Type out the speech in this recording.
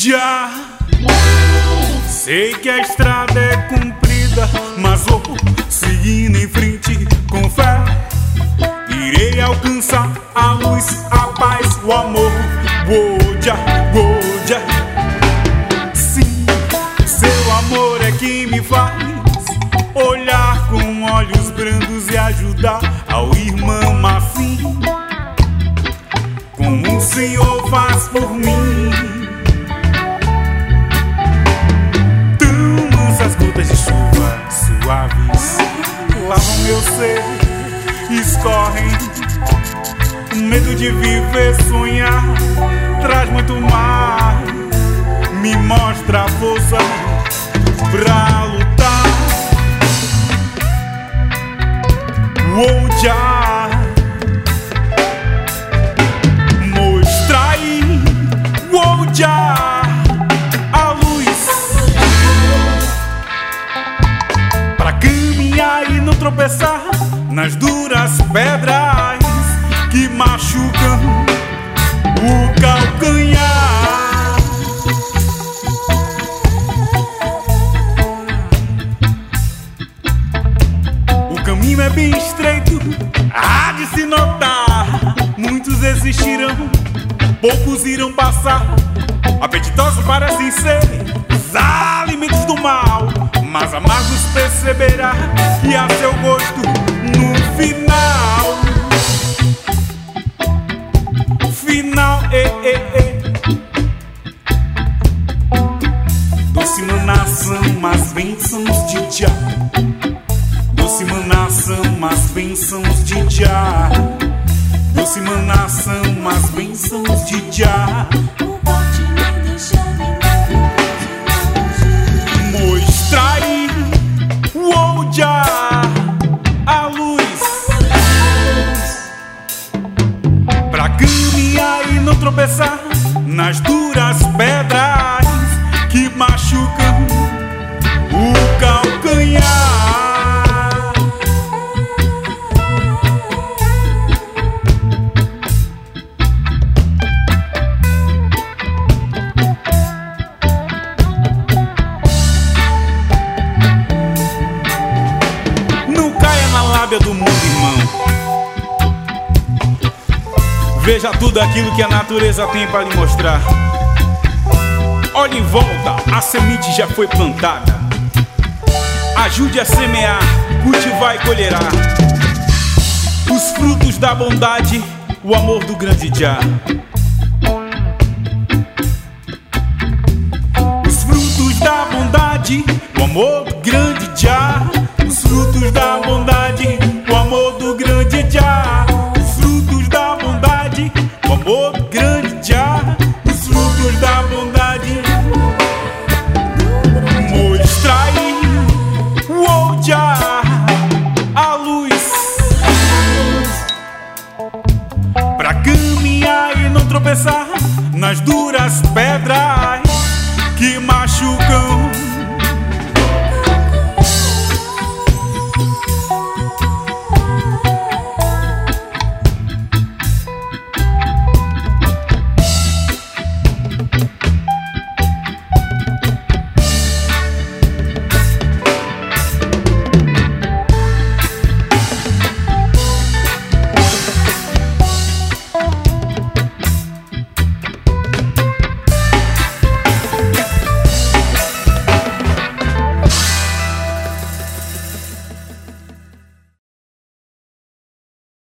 Já sei que a estrada é comprida, mas vou seguindo em frente com fé. Irei alcançar a luz, a paz, o amor. Woja, woja. Sim, seu amor é que me faz olhar com olhos brandos e ajudar ao irmão assim, como o Senhor faz por mim. Tão mansas gotas de chuva suaves lavam meu ser, escorrem. Medo de viver, sonhar, traz muito mais. Me mostra a força pra lutar. Woja, mostra aí, Woja, a luz pra caminhar e não tropeçar nas duras pedras que machucam o calcanhar. O caminho é bem estreito, há de se notar. Muitos existirão, poucos irão passar. Apetitosos parecem ser os alimentos do mal, mas amargos perceberá que há seu gosto no final. Final, doce manação, mas bênçãos de já. Doce manação, mas bênçãos de já. Doce manação, mas bênçãos de já. Mostra aí, Woja, a luz pra caminhar e não tropeçar nas duras pedras que machucam o calcanhar. Não caia na lábia do mundo, irmão. Veja tudo aquilo que a natureza tem para lhe mostrar. Olhe em volta, a semente já foi plantada. Ajude a semear, cultivar e colherá os frutos da bondade, o amor do grande Jah. Os frutos da bondade, o amor do grande Jah. Os frutos da bondade,